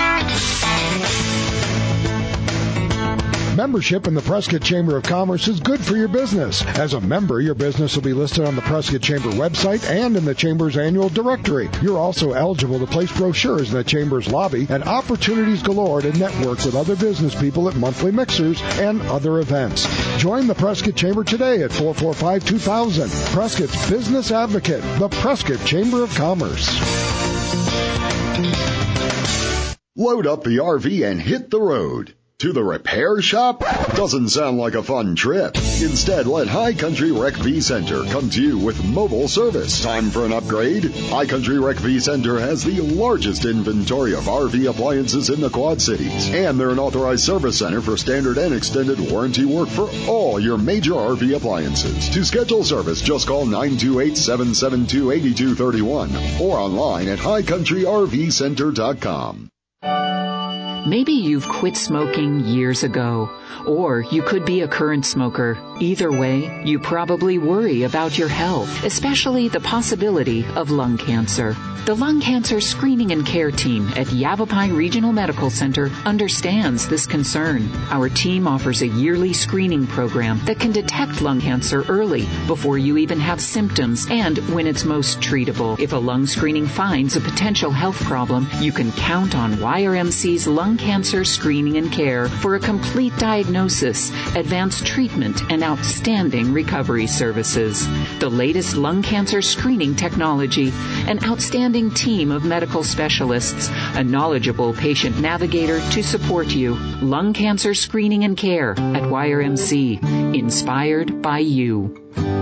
Membership in the Prescott Chamber of Commerce is good for your business. As a member, your business will be listed on the Prescott Chamber website and in the Chamber's annual directory. You're also eligible to place brochures in the Chamber's lobby and opportunities galore to network with other business people at monthly mixers and other events. Join the Prescott Chamber today at four four five, two thousand. Prescott's Business Advocate, the Prescott Chamber of Commerce. Load up the R V and hit the road. To the repair shop? Doesn't sound like a fun trip. Instead, let High Country Rec V Center come to you with mobile service. Time for an upgrade? High Country Rec V Center has the largest inventory of R V appliances in the Quad Cities. And they're an authorized service center for standard and extended warranty work for all your major R V appliances. To schedule service, just call nine two eight, seven seven two, eight two three one or online at high country r v center dot com. Maybe you've quit smoking years ago, or you could be a current smoker. Either way, you probably worry about your health, especially the possibility of lung cancer. The Lung Cancer Screening and Care Team at Yavapai Regional Medical Center understands this concern. Our team offers a yearly screening program that can detect lung cancer early, before you even have symptoms, and when it's most treatable. If a lung screening finds a potential health problem, you can count on Y R M C's Lung Lung Cancer Screening and Care for a complete diagnosis, advanced treatment, and outstanding recovery services. The latest lung cancer screening technology, an outstanding team of medical specialists, a knowledgeable patient navigator to support you. Lung Cancer Screening and Care at Y R M C. Inspired by you.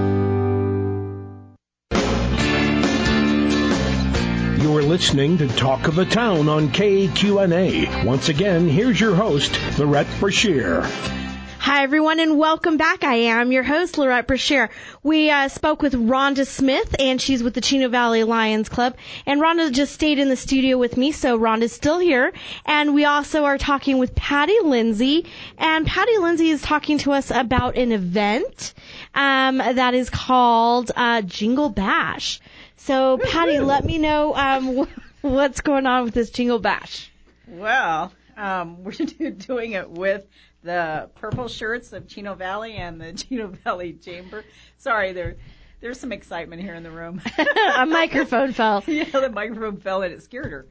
You're listening to Talk of the Town on K Q N A. Once again, here's your host, Lorette Brashear. Hi, everyone, and welcome back. I am your host, Lorette Brashear. We uh, spoke with Rhonda Smith, and she's with the Chino Valley Lions Club. And Rhonda just stayed in the studio with me, so Rhonda's still here. And we also are talking with Patty Lindsay. And Patty Lindsay is talking to us about an event um, that is called uh, Jingle Bash. So, Patty, let me know um, what's going on with this Jingle Bash. Well, um, we're doing it with the purple shirts of Chino Valley and the Chino Valley Chamber. Sorry, there, there's some excitement here in the room. A microphone fell. Yeah, the microphone fell and it scared her.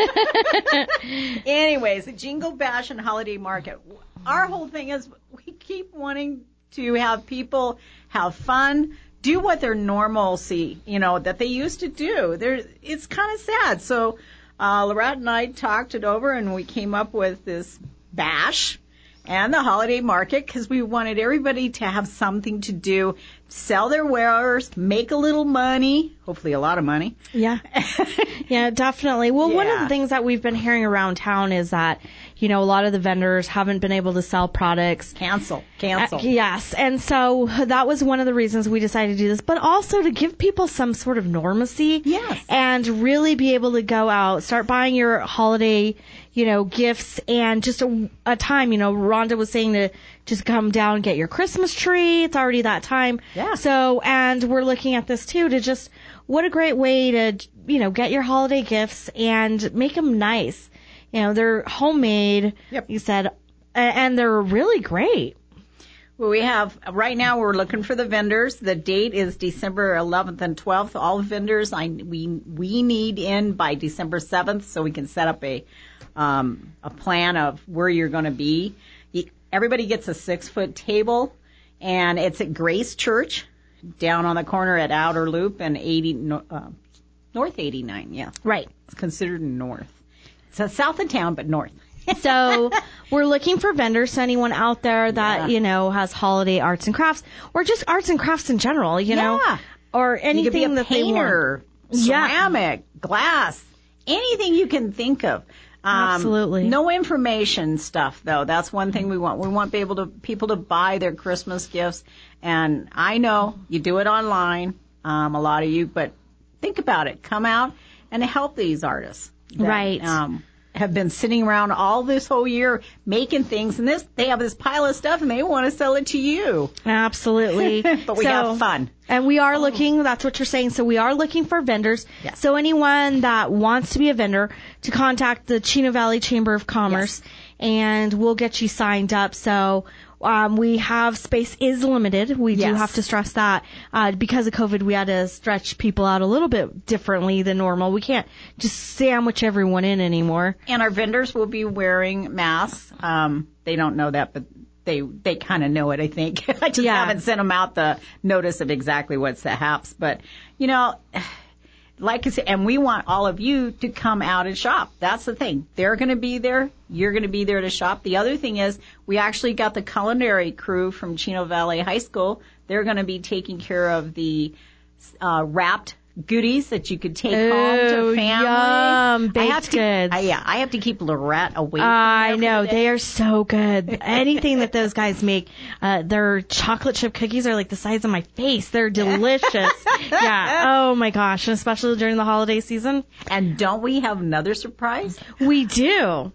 Anyways, the Jingle Bash and Holiday Market. Our whole thing is we keep wanting to have people have fun, do what their normalcy, you know, that they used to do. There, it's kind of sad. So uh, Lorette and I talked it over, and we came up with this bash and the holiday market because we wanted everybody to have something to do, sell their wares, make a little money, hopefully a lot of money. Yeah. Yeah, definitely. Well, Yeah. one of the things that we've been hearing around town is that, you know, a lot of the vendors haven't been able to sell products. Cancel. Cancel. Uh, yes. And so that was one of the reasons we decided to do this, but also to give people some sort of normacy. Yes. And really be able to go out, start buying your holiday, you know, gifts, and just a, a time, you know, Rhonda was saying to just come down and get your Christmas tree. It's already that time. Yeah. So, and we're looking at this too to just, what a great way to, you know, get your holiday gifts and make them nice. You know, they're homemade, Yep. you said, a- and they're really great. Well, we have, right now we're looking for the vendors. The date is December eleventh and twelfth. All vendors I, we, we need in by December seventh so we can set up a, um, a plan of where you're going to be. You- Everybody gets a six foot table, and it's at Grace Church down on the corner at Outer Loop and eighty, no- uh, North eighty-nine, yeah. Right. It's considered north. So south of town, but north. So we're looking for vendors, so anyone out there that, Yeah. you know, has holiday arts and crafts, or just arts and crafts in general, you know, Yeah. or You anything could be a that painter, they want. Yeah. ceramic, glass, anything you can think of. Um, Absolutely. No information stuff, though. That's one thing we want. We want be able to, people to buy their Christmas gifts. And I know you do it online, um, a lot of you, but think about it. Come out and help these artists. That, Right. Um, have been sitting around all this whole year making things, and this they have this pile of stuff, and they want to sell it to you. Absolutely. But we So- have fun. And we are looking, that's what you're saying, so we are looking for vendors. Yes. So anyone that wants to be a vendor, to contact the Chino Valley Chamber of Commerce, and we'll get you signed up. So um, we have, space is limited. We do Yes. have to stress that. Uh, because of COVID, we had to stretch people out a little bit differently than normal. We can't just sandwich everyone in anymore. And our vendors will be wearing masks. Um, they don't know that, but they they kind of know it, I think. I just Yeah. haven't sent them out the notice of exactly what's the haps. But, you know, like I said, and we want all of you to come out and shop. That's the thing. They're going to be there. You're going to be there to shop. The other thing is we actually got the culinary crew from Chino Valley High School. They're going to be taking care of the uh, wrapped goodies that you could take home Oh, to family. yum, I have baked to, goods. I, yeah, I have to keep Lorette away from I there for know, the day. they are so good. Anything that those guys make, uh, their chocolate chip cookies are like the size of my face. They're delicious. Yeah. Oh my gosh. And especially during the holiday season. And don't we have another surprise? We do.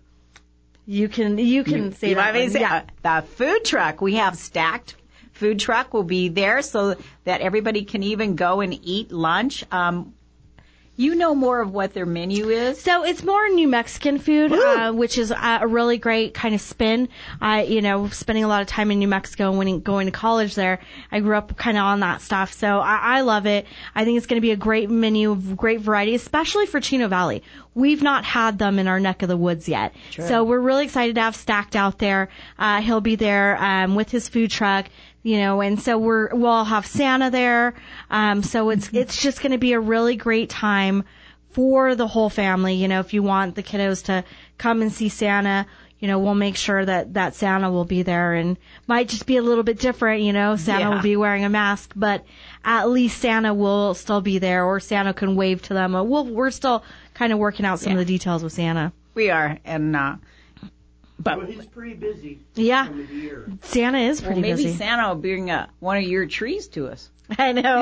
You can, you can You- say you that want me to one. say- Yeah. uh, The food truck. We have stacked food truck will be there so that everybody can even go and eat lunch. Um, You know more of what their menu is? So it's more New Mexican food, uh, which is a really great kind of spin. I, you know, spending a lot of time in New Mexico when going to college there, I grew up kind of on that stuff. So I, I love it. I think it's going to be a great menu of great variety, especially for Chino Valley. We've not had them in our neck of the woods yet. True. So we're really excited to have Stacked out there. Uh, he'll be there, um, with his food truck. You know, and so we're, we'll have Santa there. Um, so it's, it's just going to be a really great time for the whole family. You know, if you want the kiddos to come and see Santa, you know, we'll make sure that, that Santa will be there, and might just be a little bit different. You know, Santa Yeah. will be wearing a mask, but at least Santa will still be there, or Santa can wave to them. We'll, we're still kind of working out some Yeah. of the details with Santa. We are, and, uh, but Well, he's pretty busy. Yeah. Time of the year. Santa is well, pretty maybe busy. Santa will bring uh, one of your trees to us. I know.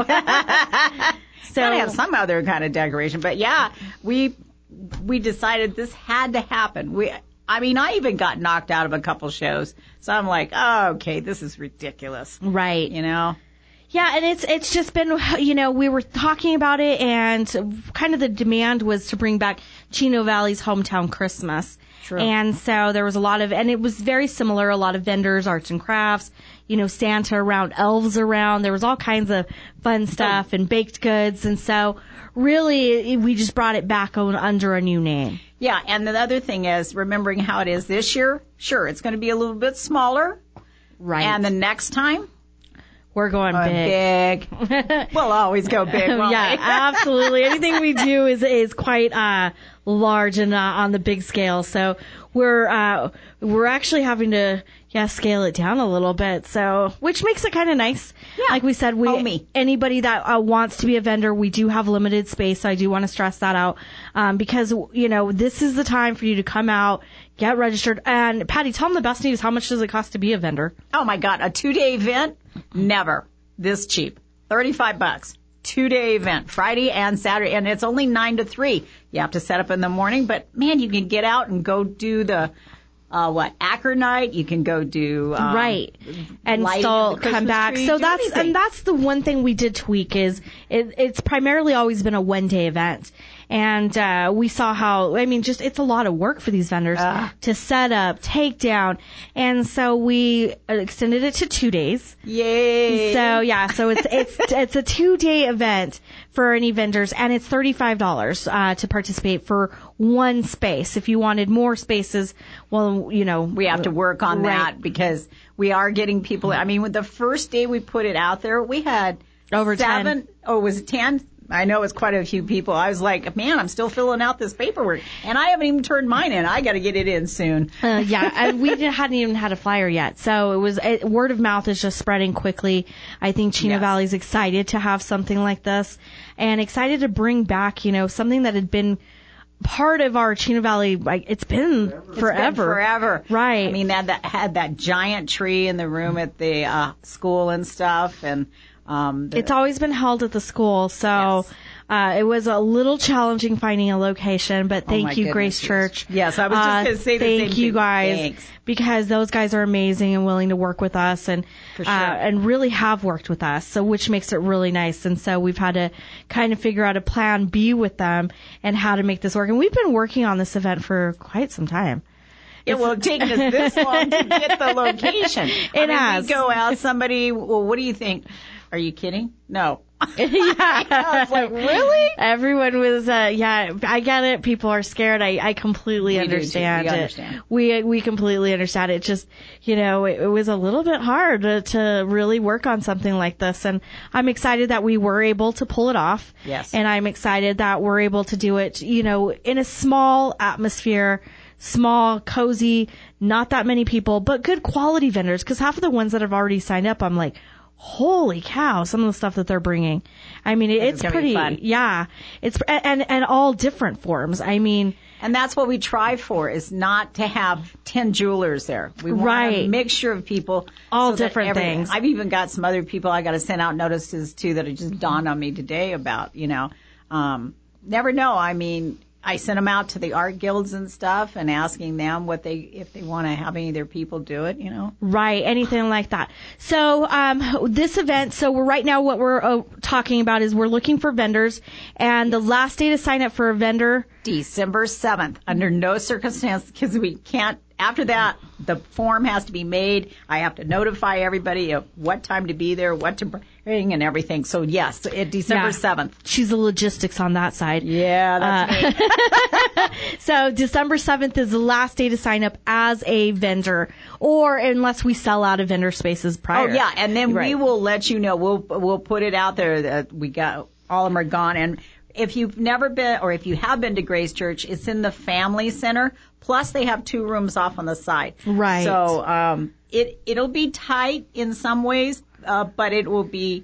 So gotta have some other kind of decoration, but yeah, we we decided this had to happen. We, I mean, I even got knocked out of a couple shows, so I'm like, oh, okay, this is ridiculous, Right. you know? Yeah, and it's it's just been, you know, we were talking about it, and kind of the demand was to bring back Chino Valley's hometown Christmas. True. And so there was a lot of, and it was very similar, a lot of vendors, arts and crafts, you know, Santa around, elves around. There was all kinds of fun stuff and baked goods. And so really we just brought it back on, under a new name. Yeah, and the other thing is remembering how it is this year. Sure, it's going to be a little bit smaller. Right. And the next time, we're going uh, big. big. We'll always go big, won't Yeah, we? absolutely. Anything we do is is quite uh large and uh, on the big scale. So we're uh we're actually having to yeah scale it down a little bit. So which makes it kind of nice. Yeah. Like we said, we Homey. anybody that uh, wants to be a vendor, we do have limited space. I do want to stress that out, um, because you know this is the time for you to come out, get registered. And Patty, tell them the best news. How much does it cost to be a vendor? Oh my God, a two-day event? Never this cheap. thirty-five bucks. Two-day event, Friday and Saturday, and it's only nine to three. You have to set up in the morning, but man, you can get out and go do the, uh, what, Acker night. You can go do, um, right, and lighting still of the come Christmas back. tree, So do that's anything. and that's the one thing we did tweak is it, it's primarily always been a one day event, and uh, we saw how I mean just it's a lot of work for these vendors Ah. to set up, take down, and so we extended it to two days. Yay! So yeah, so it's it's it's a two day event for any vendors, and it's thirty five dollars uh, to participate for one space. If you wanted more spaces, well, you know, we have to work on Right. that because we are getting people. I mean, with the first day we put it out there, we had Over ten. seven. Oh, was it ten? I know it's quite a few people. I was like, man, I'm still filling out this paperwork, and I haven't even turned mine in. I got to get it in soon. Uh, yeah, and we didn't, hadn't even had a flyer yet, so it was it, word of mouth is just spreading quickly. I think Chino Yes. Valley's excited to have something like this, and excited to bring back, you know, something that had been part of our Chino Valley. Like it's been forever, It's been forever. right? I mean, that, that had that giant tree in the room at the uh, school and stuff, and um, the, It's always been held at the school, so. Yes. Uh, it was a little challenging finding a location, but Oh, thank my you, goodness, Grace yes. Church. Yes, I was just Uh, gonna say the thank same you thing. guys, Thanks. because those guys are amazing and willing to work with us, and For sure. uh, and really have worked with us, so which makes it really nice. And so we've had to kind of figure out a plan B with them and how to make this work. And we've been working on this event for quite some time. It will have taken us this long to get the location. It I mean, has. We go out, somebody, well, what do you think? Are you kidding? No. Yeah. I was like, really? Everyone was, uh, yeah, I get it. People are scared. I, I completely We do too. understand We it. understand. We, we completely understand it. Just, you know, it, it was a little bit hard to, to really work on something like this. And I'm excited that we were able to pull it off. Yes. And I'm excited that we're able to do it, you know, in a small atmosphere, small, cozy, not that many people, but good quality vendors. Cause half of the ones that have already signed up, I'm like, holy cow, some of the stuff that they're bringing. I mean, it, This is it's gonna be pretty, fun. yeah, it's, and, and all different forms. I mean, And that's what we try for, is not to have ten jewelers there. We want a Right. mixture of people. All so that different every- things. I've even got some other people I got to send out notices to that it just dawned on me today about, you know, um, never know. I mean, I sent them out to the art guilds and stuff and asking them what they, if they want to have any of their people do it, you know. Right, anything like that. So um, this event, so we're right now what we're uh, talking about is we're looking for vendors, and the last day to sign up for a vendor, December seventh. Under no circumstance, because we can't. After that, the form has to be made. I have to notify everybody of what time to be there, what to bring, and everything. So, yes, it, December seventh. She's the logistics on that side. Yeah, that's uh, me. So, December seventh is the last day to sign up as a vendor, or unless we sell out of vendor spaces prior. Oh, yeah, and then right. we will let you know. We'll we'll put it out there that we got, all of them are gone. And if you've never been, or if you have been to Grace Church, it's in the Family Center. Plus, they have two rooms off on the side. Right. So um, it it'll be tight in some ways, uh, but it will be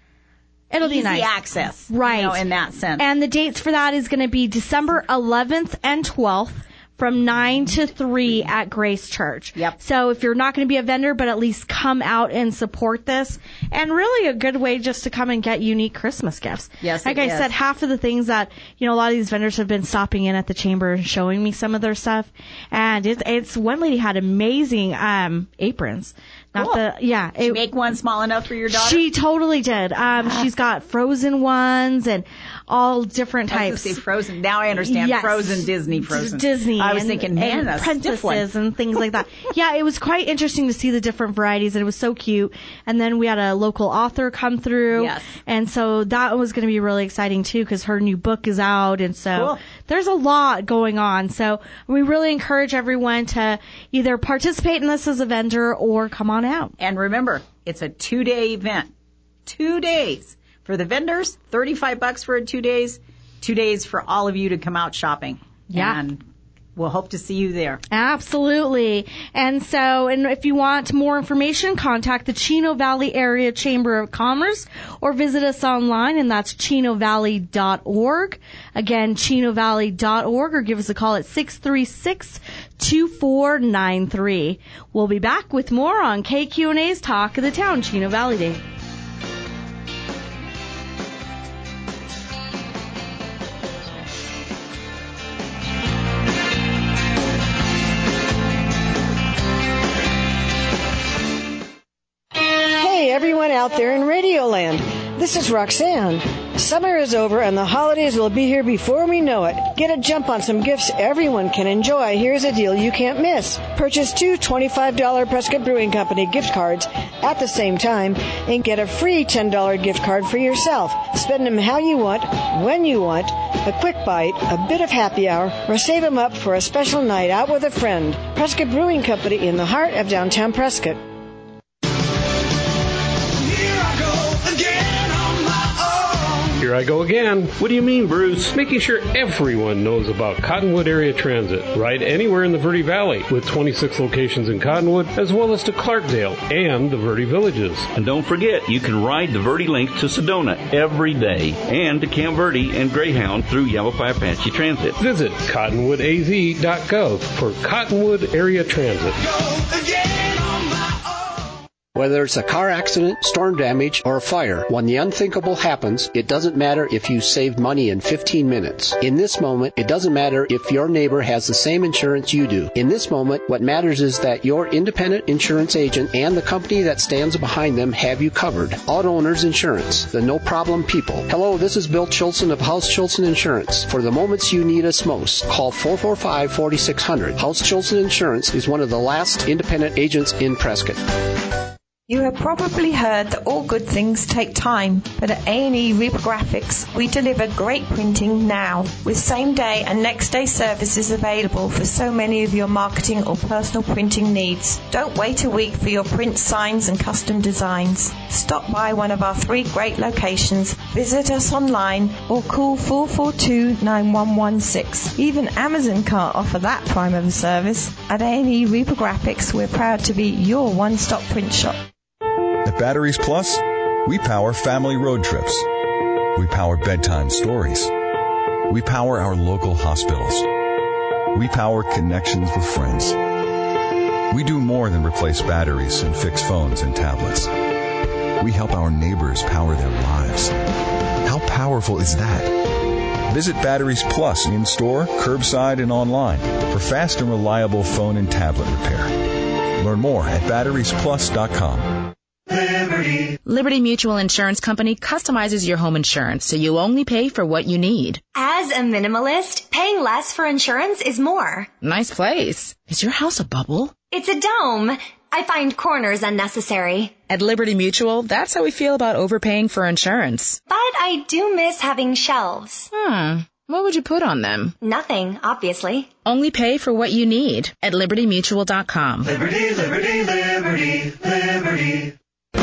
It'll easy be nice. access. Right. You know, in that sense. And the dates for that is going to be December eleventh and twelfth. From nine to three at Grace Church. Yep. So if you're not going to be a vendor, but at least come out and support this. And really a good way just to come and get unique Christmas gifts. Yes, Like it I is. said, half of the things that, you know, a lot of these vendors have been stopping in at the chamber and showing me some of their stuff. And it's, it's one lady had amazing, um, aprons. Not Cool. the, yeah. Did you make one small enough for your daughter? She totally did. Um, she's got frozen ones and all different I types. was going to say Frozen. Now I understand. Yes. Frozen, Disney Frozen. Disney. I was and, thinking, man, and a stiff one. princesses and things like that. Yeah, it was quite interesting to see the different varieties, and it was so cute. And then we had a local author come through. Yes. And so that was going to be really exciting too, because her new book is out, and so Cool. there's a lot going on. So we really encourage everyone to either participate in this as a vendor or come on out. And remember, it's a two-day event. Two days. For the vendors, thirty-five bucks for two days. Two days for all of you to come out shopping. Yeah. And we'll hope to see you there. Absolutely. And so, and if you want more information, contact the Chino Valley Area Chamber of Commerce or visit us online, and that's chino valley dot org. Again, chino valley dot org, or give us a call at six three six, two four nine three. We'll be back with more on K Q and A's Talk of the Town, Chino Valley Day. Hey, everyone out there in Radioland. This is Roxanne. Summer is over and the holidays will be here before we know it. Get a jump on some gifts everyone can enjoy. Here's a deal you can't miss. Purchase two twenty-five dollars Prescott Brewing Company gift cards at the same time and get a free ten dollars gift card for yourself. Spend them how you want, when you want, a quick bite, a bit of happy hour, or save them up for a special night out with a friend. Prescott Brewing Company in the heart of downtown Prescott. Here I go again. What do you mean, Bruce? Making sure everyone knows about Cottonwood Area Transit. Ride anywhere in the Verde Valley with twenty-six locations in Cottonwood, as well as to Clarkdale and the Verde Villages. And don't forget, you can ride the Verde Link to Sedona every day and to Camp Verde and Greyhound through Yavapai Apache Transit. Visit cottonwood a z dot gov for Cottonwood Area Transit. Whether it's a car accident, storm damage, or a fire, when the unthinkable happens, it doesn't matter if you saved money in fifteen minutes. In this moment, it doesn't matter if your neighbor has the same insurance you do. In this moment, what matters is that your independent insurance agent and the company that stands behind them have you covered. Auto Owners Insurance, the no-problem people. Hello, this is Bill Chilson of House Chilson Insurance. For the moments you need us most, call four four five, four six zero zero. House Chilson Insurance is one of the last independent agents in Prescott. You have probably heard that all good things take time, but at A and E Reprographics, we deliver great printing now, with same-day and next-day services available for so many of your marketing or personal printing needs. Don't wait a week for your print signs and custom designs. Stop by one of our three great locations, visit us online, or call four four two, nine one one six. Even Amazon can't offer that prime of a service. At A and E Reprographics, we're proud to be your one-stop print shop. At Batteries Plus, we power family road trips. We power bedtime stories. We power our local hospitals. We power connections with friends. We do more than replace batteries and fix phones and tablets. We help our neighbors power their lives. How powerful is that? Visit Batteries Plus in-store, curbside, and online for fast and reliable phone and tablet repair. Learn more at batteries plus dot com. Liberty. Liberty Mutual Insurance Company customizes your home insurance so you only pay for what you need. As a minimalist, paying less for insurance is more. Nice place. Is your house a bubble? It's a dome. I find corners unnecessary. At Liberty Mutual, that's how we feel about overpaying for insurance. But I do miss having shelves. Hmm. What would you put on them? Nothing, obviously. Only pay for what you need at liberty mutual dot com. Liberty, liberty, liberty, liberty.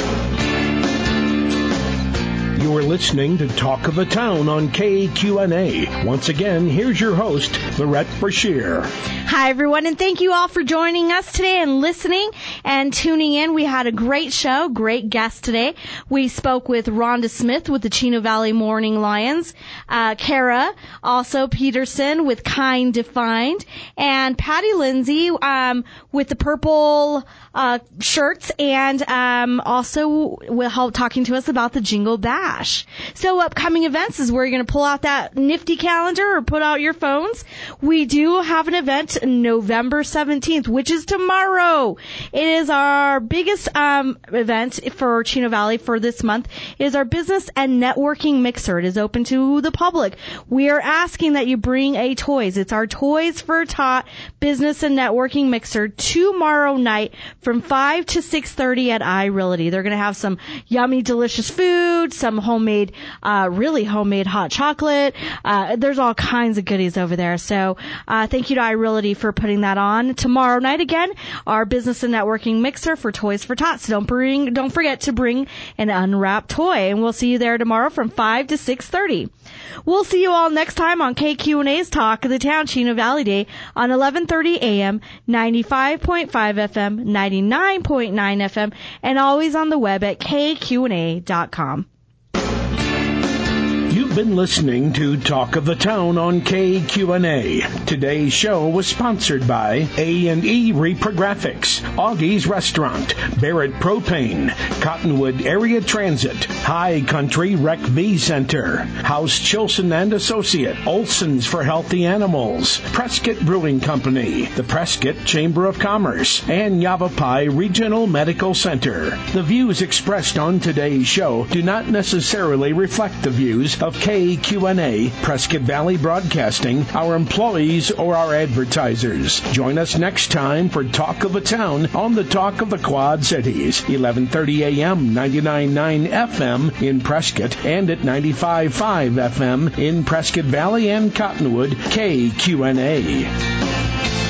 You're listening to Talk of the Town on K Q N A. Once again, here's your host, Lorette Brashear. Hi, everyone, and thank you all for joining us today and listening and tuning in. We had a great show, great guest today. We spoke with Rhonda Smith with the Chino Valley Morning Lions, uh, Kara, also Peterson with Kind Defined, and Patty Lindsay um, with the purple uh, shirts, and um, also will talking to us about the Jingle Bash. So upcoming events is where you're going to pull out that nifty calendar or put out your phones. We do have an event November seventeenth, which is tomorrow. It is our biggest um, event for Chino Valley for this month. It is our business and networking mixer. It is open to the public. We are asking that you bring a toys. It's our Toys for Tot business and networking mixer tomorrow night from five to six thirty at iRealty. They're going to have some yummy, delicious food, some homemade, uh, really homemade hot chocolate. Uh, there's all kinds of goodies over there. So, uh, thank you to iRealty for putting that on. Tomorrow night again, our business and networking mixer for Toys for Tots. So don't bring, don't forget to bring an unwrapped toy, and we'll see you there tomorrow from five to six thirty. We'll see you all next time on K Q and A's Talk of the Town Chino Valley Day on eleven thirty a.m., ninety-five point five F M, ninety-nine point nine F M, and always on the web at K Q and A dot com. You've been listening to Talk of the Town on K Q N A. Today's show was sponsored by A and E Reprographics, Augie's Restaurant, Barrett Propane, Cottonwood Area Transit, High Country Rec V Center, House Chilson and Associate, Olson's for Healthy Animals, Prescott Brewing Company, the Prescott Chamber of Commerce, and Yavapai Regional Medical Center. The views expressed on today's show do not necessarily reflect the views of K Q N A, Prescott Valley Broadcasting, our employees, or our advertisers. Join us next time for Talk of the Town on the Talk of the Quad Cities, eleven thirty a.m., ninety-nine point nine F M in Prescott, and at ninety-five point five F M in Prescott Valley and Cottonwood, K Q N A.